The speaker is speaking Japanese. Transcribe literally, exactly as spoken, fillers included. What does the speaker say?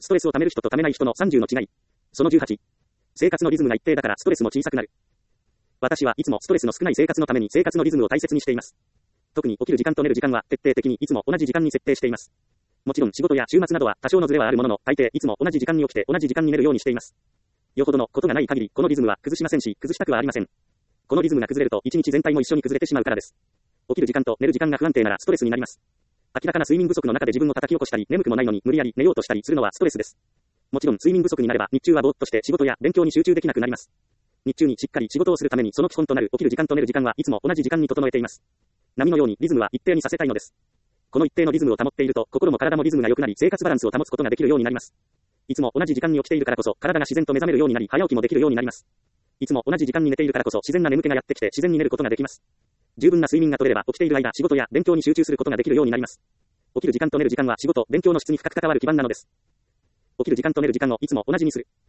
ストレスを溜める人と溜めない人のさんじゅうの違い。そのじゅうはち。生活のリズムが一定だからストレスも小さくなる。私はいつもストレスの少ない生活のために生活のリズムを大切にしています。特に起きる時間と寝る時間は徹底的にいつも同じ時間に設定しています。もちろん仕事や週末などは多少のズレはあるものの、大抵いつも同じ時間に起きて同じ時間に寝るようにしています。よほどのことがない限り、このリズムは崩しませんし、崩したくはありません。このリズムが崩れると一日全体も一緒に崩れてしまうからです。起きる時間と寝る時間が不安定ならストレスになります。明らかな睡眠不足の中で自分を叩き起こしたり、眠くもないのに無理やり寝ようとしたりするのはストレスです。もちろん睡眠不足になれば日中はぼーっとして仕事や勉強に集中できなくなります。日中にしっかり仕事をするためにその基本となる起きる時間と寝る時間はいつも同じ時間に整えています。波のようにリズムは一定にさせたいのです。この一定のリズムを保っていると心も体もリズムが良くなり生活バランスを保つことができるようになります。いつも同じ時間に起きているからこそ体が自然と目覚めるようになり早起きもできるようになります。いつも同じ時間に寝ているからこそ自然な眠気がやってきて自然に寝ることができます。十分な睡眠が取れれば起きている間仕事や勉強に集中することができるようになります。起きる時間と寝る時間は仕事、勉強の質に深く関わる基盤なのです。起きる時間と寝る時間をいつも同じにする。